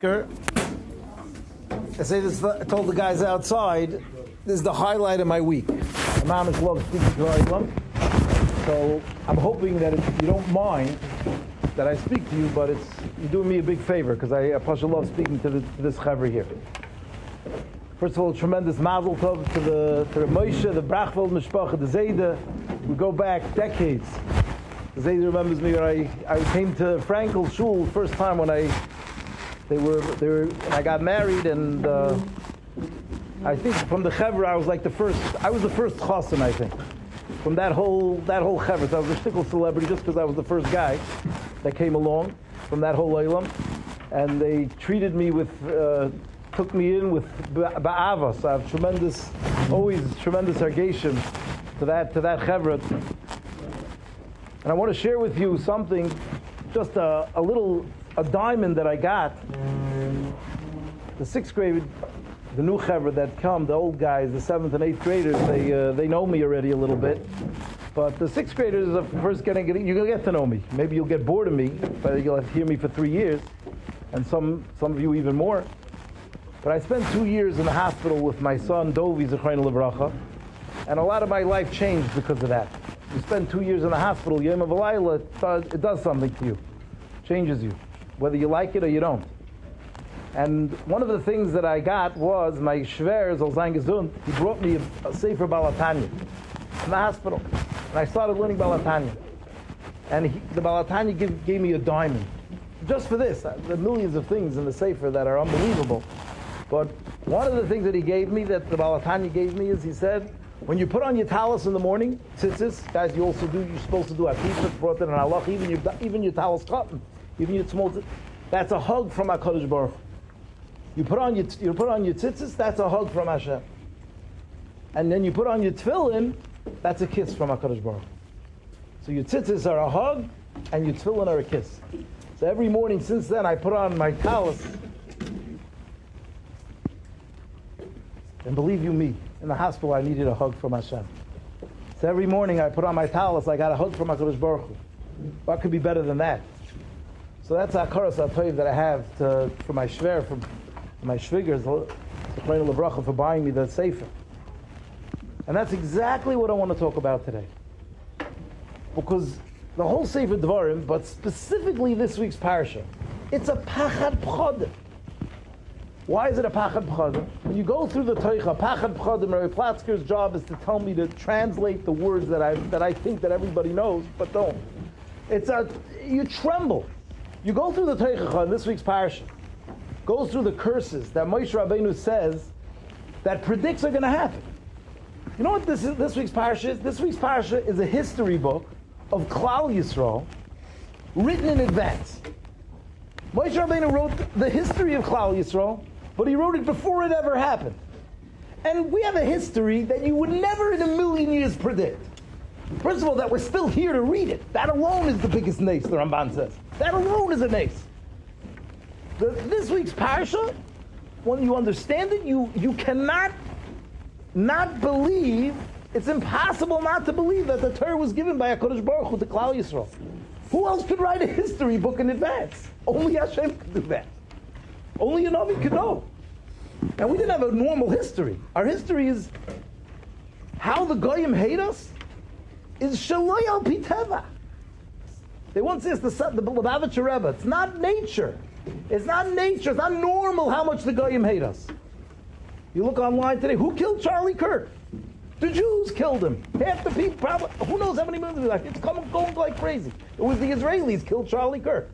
I say this. I told the guys outside. This is the highlight of my week. My mom is love speaking to Olam. So I'm hoping that you don't mind that I speak to you, but you're doing me a big favor because I love speaking to this chaver here. First of all, tremendous mazel tov to the Moshe, the Brachfeld Mishpacha, the Zayda. We go back decades. The Zayda remembers me when I came to Frankel Shul first time when I got married, and I think from the Chevra I was the first chassan, I think. From that whole Chevra, so I was a shtickle celebrity just because I was the first guy that came along from that whole Olam, and they treated me took me in with ba'avas. I have always tremendous ergation to that Chevra. And I want to share with you something, just a diamond that I got. The sixth grade, the new chevra that come, the old guys, the seventh and eighth graders, they know me already a little bit. But the sixth graders are first you're going to get to know me. Maybe you'll get bored of me, but you'll have to hear me for 3 years, and some of you even more. But I spent 2 years in the hospital with my son, Dovi, Zechrein Levracha, and a lot of my life changed because of that. You spend 2 years in the hospital, Yom V'Layla, it does something to you, changes you, whether you like it or you don't. And one of the things that I got was my shver, Zol Zayin Gesund, he brought me a Sefer Balatanya in the hospital. And I started learning Balatanya. And the Balatanya gave me a diamond. Just for this, there are millions of things in the Sefer that are unbelievable. But one of the things that he gave me, that the Balatanya gave me, is he said, when you put on your talis in the morning, tzitzis, guys, you're supposed to do afifas, brought in an halach, even your talis cotton, even your small tzitzis, that's a hug from HaKadosh Baruch Hu. You put on your tzitzis, that's a hug from Hashem. And then you put on your tefillin, that's a kiss from HaKadosh Baruch Hu. So your tzitzis are a hug, and your tefillin are a kiss. So every morning since then, I put on my talis. And believe you me, in the hospital I needed a hug from Hashem. So every morning I put on my talis, I got a hug from HaKadosh Baruch Hu. What could be better than that? So that's Hakaras HaTov that I have for my shver, for my shvigers, Zechrein Levracha, for buying me the Sefer. And that's exactly what I want to talk about today. Because the whole Sefer Dvarim, but specifically this week's parsha, it's a Pachad Pchodim. Why is it a Pachad Pchodim? When you go through the Teicha, Pachad Pchodim, Rabbi Platzker's job is to tell me to translate the words that I think that everybody knows, but don't. You tremble. You go through the Teicha, this week's parsha, goes through the curses that Moshe Rabbeinu says that predicts are going to happen. You know what this week's parsha is? This week's parsha is a history book of Klal Yisrael written in advance. Moshe Rabbeinu wrote the history of Klal Yisrael, but he wrote it before it ever happened. And we have a history that you would never in a million years predict. First of all, that we're still here to read it. That alone is the biggest nace, the Ramban says. That alone is a nace. This week's parsha, when you understand it, you cannot not believe, it's impossible not to believe that the Torah was given by HaKadosh Baruch Hu to Klal Yisrael. Who else could write a history book in advance? Only Hashem could do that. Only a Navi could know. And we didn't have a normal history. Our history is how the Goyim hate us is Shaloi al Piteva. They once asked the Lubavitcher Rebbe, it's not nature. It's not nature. It's not normal how much the Goyim hate us. You look online today, who killed Charlie Kirk? The Jews killed him. Half the people, probably, who knows how many millions, it's going like crazy. It was the Israelis killed Charlie Kirk.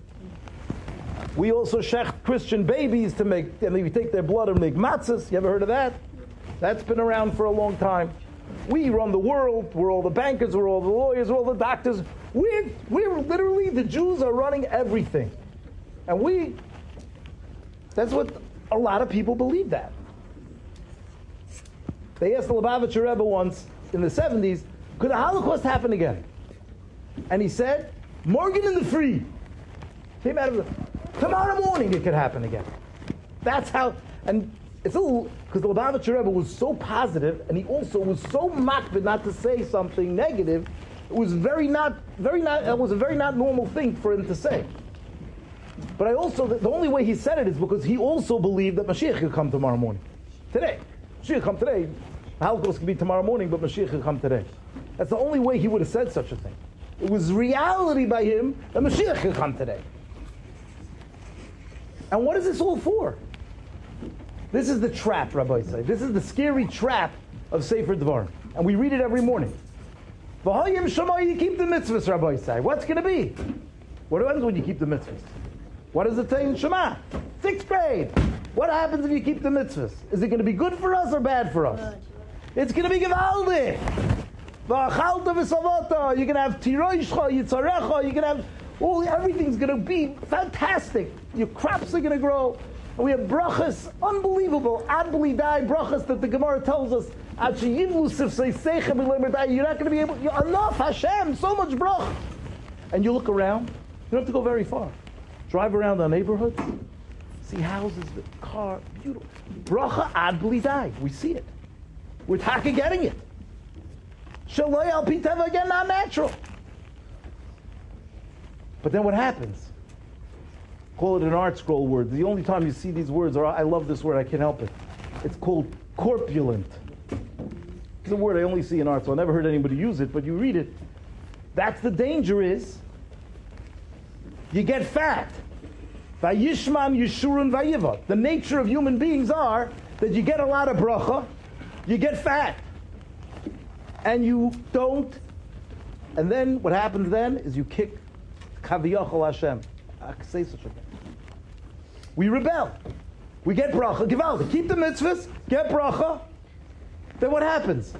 We also shecht Christian babies and we take their blood and make matzahs. You ever heard of that? That's been around for a long time. We run the world. We're all the bankers. We're all the lawyers. We're all the doctors. We're literally, the Jews are running everything. And that's what a lot of people believe that. They asked the Lubavitcher Rebbe once in the 70s, could the Holocaust happen again? And he said, Morgan in the Free. Came out of tomorrow morning it could happen again. That's how, and it's a little, because the Lubavitcher Rebbe was so positive, and he also was so makbid not to say something negative. It was it was a very not normal thing for him to say. But I also, the only way he said it is because he also believed that Mashiach could come tomorrow morning. Today. Mashiach could come today. Holocaust could be tomorrow morning, but Mashiach could come today. That's the only way he would have said such a thing. It was reality by him that Mashiach could come today. And what is this all for? This is the trap, Rabbi say. This is the scary trap of Sefer Dvarim. And we read it every morning. V'hayim Shema, you keep the mitzvahs, Rabbi say. What's going to be? What happens when you keep the mitzvahs? What does it say in Shema? 6th grade. What happens if you keep the mitzvahs? Is it going to be good for us or bad for us? It's going to be gewaldig. V'achalta v'savata. You're going to have tiroishcha, yitzarecha. You're going to have everything's going to be fantastic. Your crops are going to grow. And we have brachas, unbelievable, ad blidai brachas that the Gemara tells us. You're not going to be able. Enough, Hashem, so much brach. And you look around. You don't have to go very far. Drive around our neighborhoods. See houses, the car, beautiful. Bracha ad blidai. We see it. We're taka getting it. Shaloi al piteva, again, not natural. But then what happens? Call it an art scroll word. The only time you see these words are, I love this word, I can't help it. It's called corpulent. It's a word I only see in art, so I never heard anybody use it, but you read it. That's the danger is, you get fat. Vayishman yishurun vayivat. The nature of human beings are that you get a lot of bracha, you get fat. And you don't, and then what happens then is you kick Kaviyachol Hashem. I can say such a thing. We rebel. We get bracha. Givaldi. Keep the mitzvahs. Get bracha. Then what happens?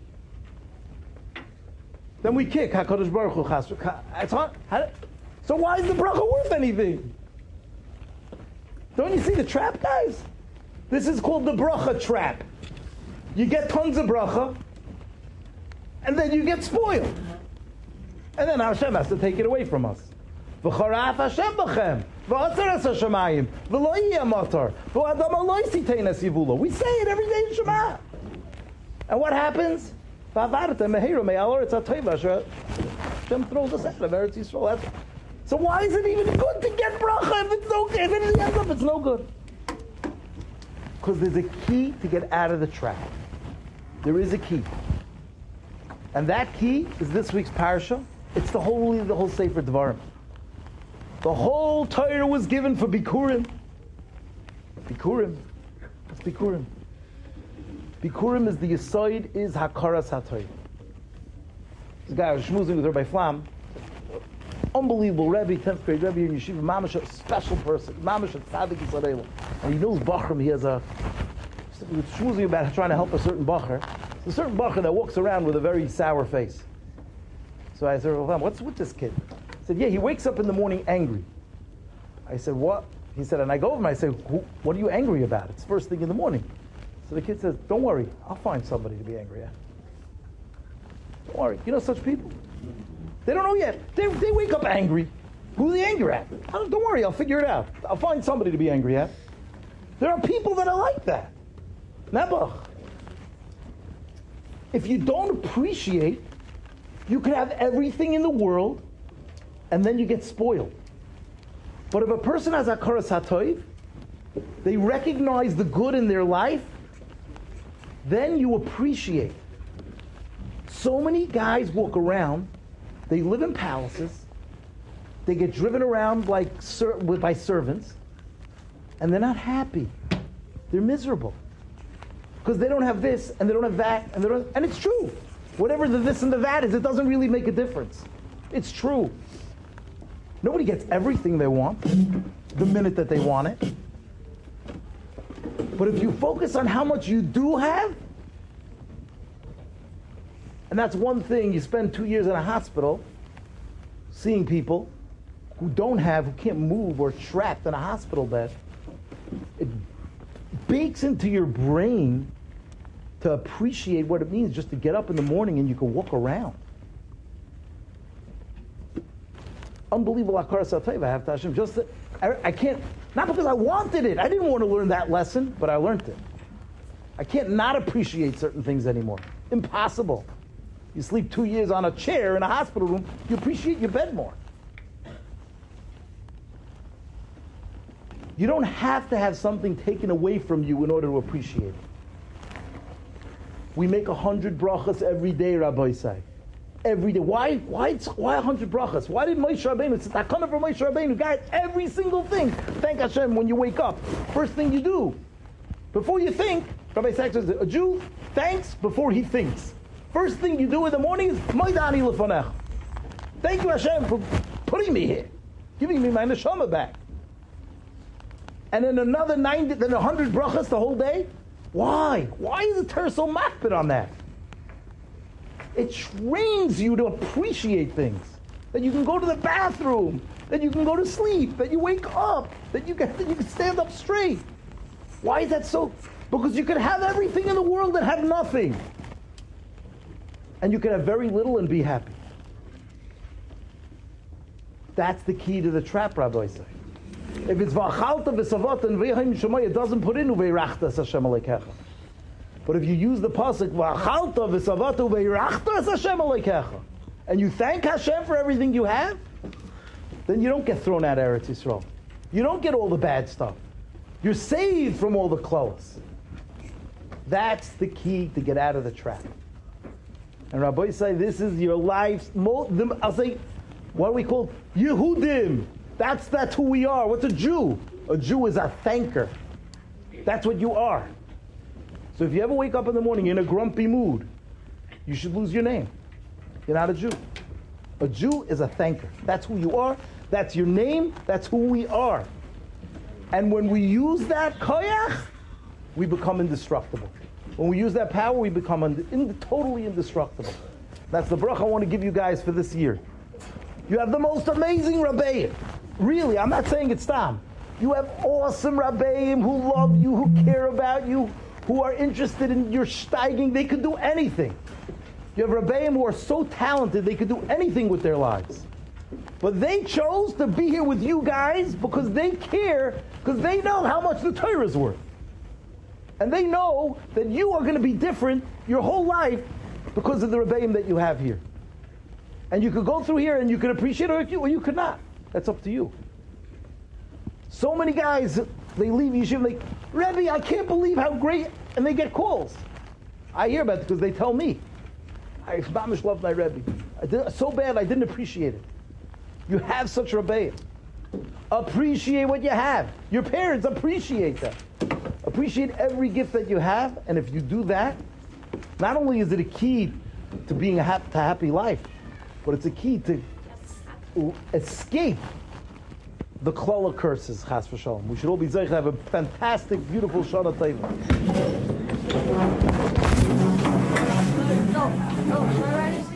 Then we kick HaKadosh Baruch Hu. It's hard. So why is the bracha worth anything? Don't you see the trap, guys? This is called the bracha trap. You get tons of bracha, and then you get spoiled. And then Hashem has to take it away from us. V'charaf Hashem b'chem, v'atzeres hashamayim, v'lo yiyeh matar, v'adam lo yisitein yivula. We say it every day in Shema. And what happens? V'avartem meheira me'al oretz ha'tova asher Hashem throws us out of Eretz Yisrael. So why is it even good to get bracha if it's no good? If it ends up, it's no good. Because there's a key to get out of the trap. There is a key. And that key is this week's parasha. It's the whole Sefer Dvarim. The whole Torah was given for Bikurim. Bikurim. What's Bikurim? Bikurim is the Yesod, is Hakaras HaTorah. This guy was schmoozing with Rabbi Flam. Unbelievable Rebbe, 10th grade Rebbe in Yeshiva, Mamash, a special person. Mamash, a tzaddik Yisrael. And he knows Bachram. He was schmoozing about trying to help a certain Bacher. There's a certain Bacher that walks around with a very sour face. So I said, Rabbi, what's with this kid? He said, yeah, he wakes up in the morning angry. I said, what? He said, and I go over him, I say, what are you angry about? It's first thing in the morning. So the kid says, don't worry, I'll find somebody to be angry at. Don't worry. You know such people? They don't know yet. They wake up angry. Who are they angry at? Don't worry, I'll figure it out. I'll find somebody to be angry at. There are people that are like that. Nebuch. If you don't appreciate, you could have everything in the world, and then you get spoiled. But if a person has Hakaras HaTov, they recognize the good in their life, then you appreciate. So many guys walk around, they live in palaces, they get driven around by servants, and they're not happy. They're miserable. Because they don't have this, and they don't have that, and it's true. Whatever the this and the that is, it doesn't really make a difference. It's true. Nobody gets everything they want the minute that they want it. But if you focus on how much you do have, and that's one thing, you spend 2 years in a hospital seeing people who don't have, who can't move, or trapped in a hospital bed. It bakes into your brain to appreciate what it means just to get up in the morning and you can walk around. Unbelievable Hakaras HaTov, I have to Hashem. Just that, I can't, not because I wanted it. I didn't want to learn that lesson, but I learned it. I can't not appreciate certain things anymore. Impossible. You sleep 2 years on a chair in a hospital room, you appreciate your bed more. You don't have to have something taken away from you in order to appreciate it. We make 100 brachas every day, Rabbi say. Every day. Why 100 brachas? Why did Moshe Rabbeinu, it's takana for Moshe Rabbeinu, guys, every single thing, thank Hashem when you wake up. First thing you do, before you think, Rabbi Sachs says, a Jew thanks before he thinks. First thing you do in the morning is, Maidani lefanech. Thank you Hashem for putting me here, giving me my neshama back. And then another 90, then 100 brachas the whole day? Why? Why is the Torah so makbid on that? It trains you to appreciate things. That you can go to the bathroom, that you can go to sleep, that you wake up, that you can stand up straight. Why is that so? Because you can have everything in the world and have nothing. And you can have very little and be happy. That's the key to the trap, Rabbi say. If it's v'achalta v'savot and v'yahim shemay, it doesn't put in uveirachtas Hashem alekecha. But if you use the pasuk v'achalta v'savot uveirachtas Hashem alekecha, and you thank Hashem for everything you have, then you don't get thrown out of Eretz Yisrael. You don't get all the bad stuff. You're saved from all the kloas. That's the key to get out of the trap. And Rabbi say this is your life's I'll say, what do we call Yehudim? That's who we are. What's a Jew? A Jew is a thanker. That's what you are. So if you ever wake up in the morning in a grumpy mood, you should lose your name. You're not a Jew. A Jew is a thanker. That's who you are. That's your name. That's who we are. And when we use that koyach, we become indestructible. When we use that power, we become totally indestructible. That's the bracha I want to give you guys for this year. You have the most amazing Rabbeim. Really, I'm not saying it's Tom. You have awesome Rabbeim who love you, who care about you, who are interested in your steiging. They could do anything. You have Rabbeim who are so talented, they could do anything with their lives. But they chose to be here with you guys because they care, because they know how much the Torah is worth. And they know that you are going to be different your whole life because of the Rebbeim that you have here. And you could go through here and you could appreciate it or you could not. That's up to you. So many guys, they leave yeshiva like, Rebbe, I can't believe how great, and they get calls. I hear about it because they tell me. I mamish love my Rebbe. I did so bad I didn't appreciate it. You have such Rebbeim. Appreciate what you have. Your parents appreciate that. Appreciate every gift that you have, and if you do that, not only is it a key to being a happy life, but it's a key to escape the klala curses, chas v'shalom. We should all be zeich to have a fantastic, beautiful Shana Tova. No,